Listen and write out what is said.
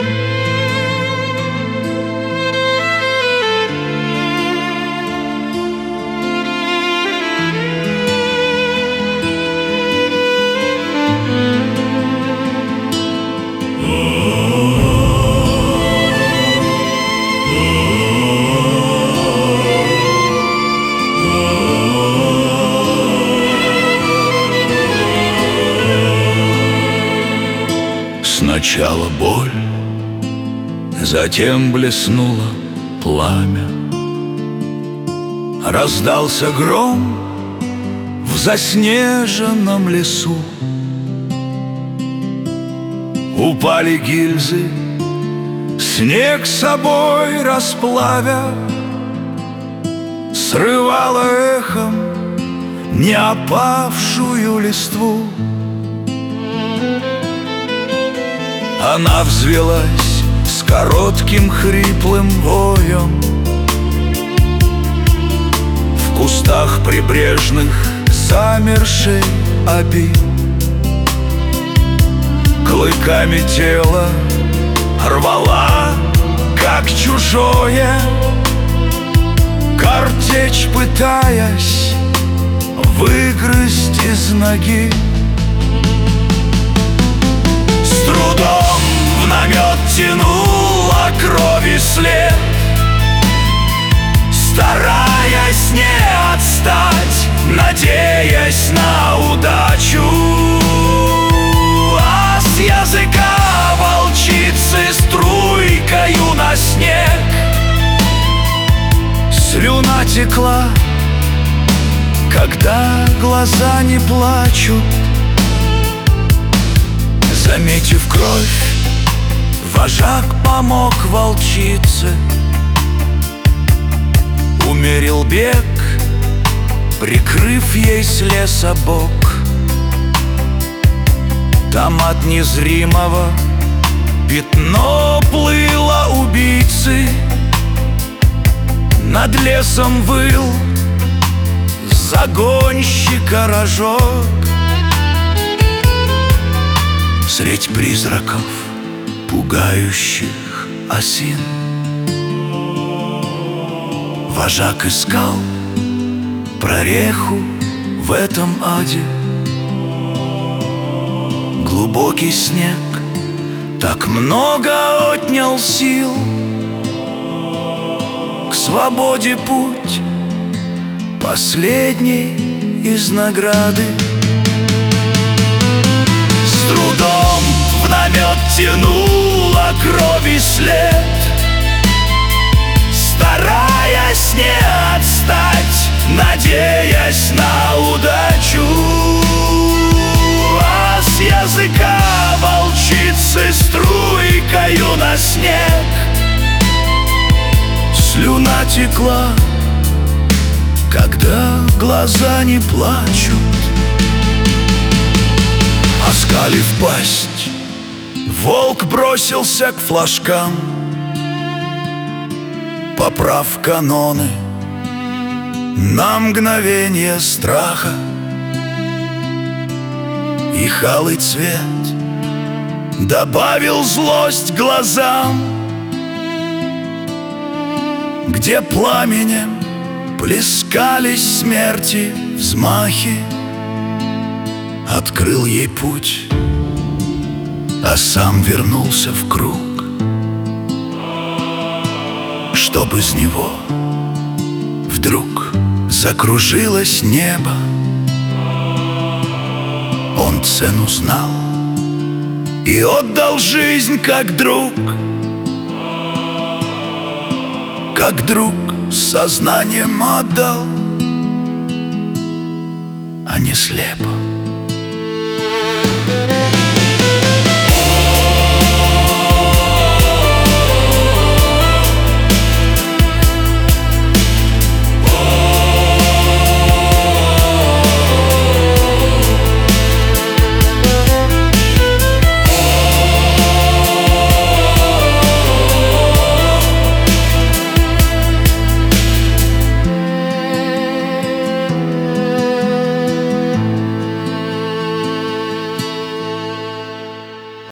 Сначала боль, затем блеснуло пламя. Раздался гром в заснеженном лесу. Упали гильзы, снег с собой расплавя, срывало эхом не опавшую листву. Она взвелась с коротким хриплым воем. В кустах прибрежных замершей оби клыками тело рвала, как чужое, картечь пытаясь выгрызть из ноги. С трудом в намет тянула крови след, стараясь не отстать, надеясь на удачу. А с языка волчицы струйкою на снег слюна текла, когда глаза не плачут. Заметив кровь, вожак помог волчице, умерил бег, прикрыв ей с леса бок. Там от незримого пятно плыло убийцы, над лесом выл загонщика рожок. Средь призраков, пугающих осин, вожак искал прореху в этом аде. Глубокий снег так много отнял сил, к свободе путь последний из награды. С трудом в намет тянула крови след, стараясь не отстать, надеясь на удачу. А с языка волчицы струйкою на снег слюна текла, когда глаза не плачут. Оскалив пасть, волк бросился к флажкам, поправ каноны на мгновение страха. И алый цвет добавил злость глазам, где пламенем плескались смерти взмахи. Открыл ей путь, а сам вернулся в круг, чтоб из него вдруг закружилось небо. Он цену знал и отдал жизнь как друг с сознанием отдал, а не слепо.